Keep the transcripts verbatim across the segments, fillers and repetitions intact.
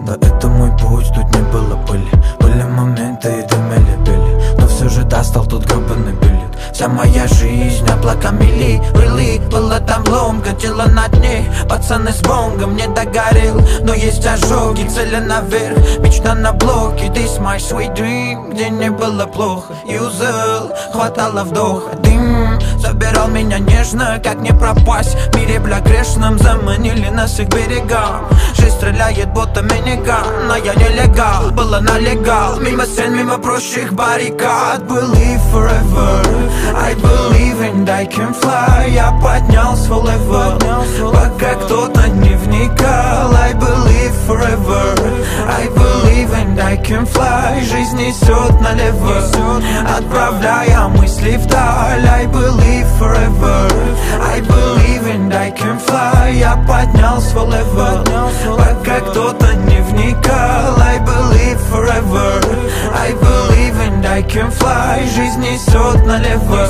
Да, это мой путь, тут не было пыли. Были моменты и дымели били, но все же достал тот гребаный билет. Вся моя жизнь облаками ли, really. Было там ломка, тело над ней. Пацаны с бонгом не догорел, но есть ожоги, цели наверх. Мечта на блоке, this my sweet dream. Где не было плохо, юзал, хватало вдоха. Дым собирал меня нежно, как не пропасть в мире бля грешном. Заманили нас их берегам. Жизнь стреляет будто миниган, но я нелегал, было налегал. Мимо стен, мимо прочих баррикад. Believe forever, I believe and I can fly. Я поднял свой левел, пока кто-то не вникал. I believe forever, I believe and I can fly. Жизнь несет налево, отправляя мысли вдаль. I believe forever, I believe and I can fly. Я поднял свой левел, пока кто-то не вникал. I believe forever, I believe and I can fly. Жизнь несет налево,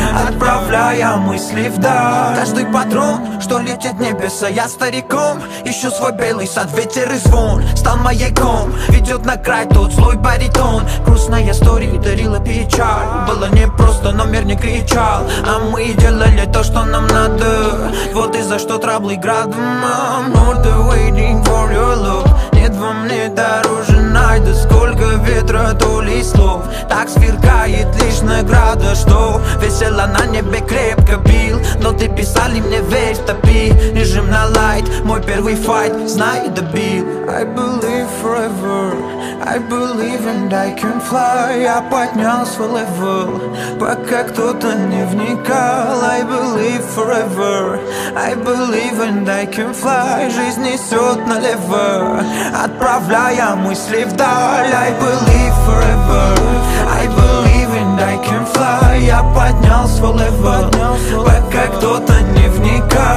отправляя мысли вдаль. Каждый патрон, что летит в небеса. Я стариком, ищу свой белый сад. Ветер и звон стал маяком, ведет на край тот злой баритон. Грустная история дарила печаль. Было непросто, но мир не кричал, а мы делали то, что нам надо. Вот и за что траблы градом. I'm not waiting for your love. Нет во мне дороже найда. Сколько ветра, то ли слов. Так сверкает лишь награда, что весело на небе крепко бил. Но ты писали мне верь, топи. Режим на лайт, мой первый файт, знай, добил. I believe forever, I believe and I can fly. Я поднял свой левел, пока кто-то не вникал. I believe forever, I believe and I can fly. Жизнь несет налево, отправляя мысли вдаль. I believe forever, I believe and I can fly. Я поднял свой левел, пока кто-то не вникал.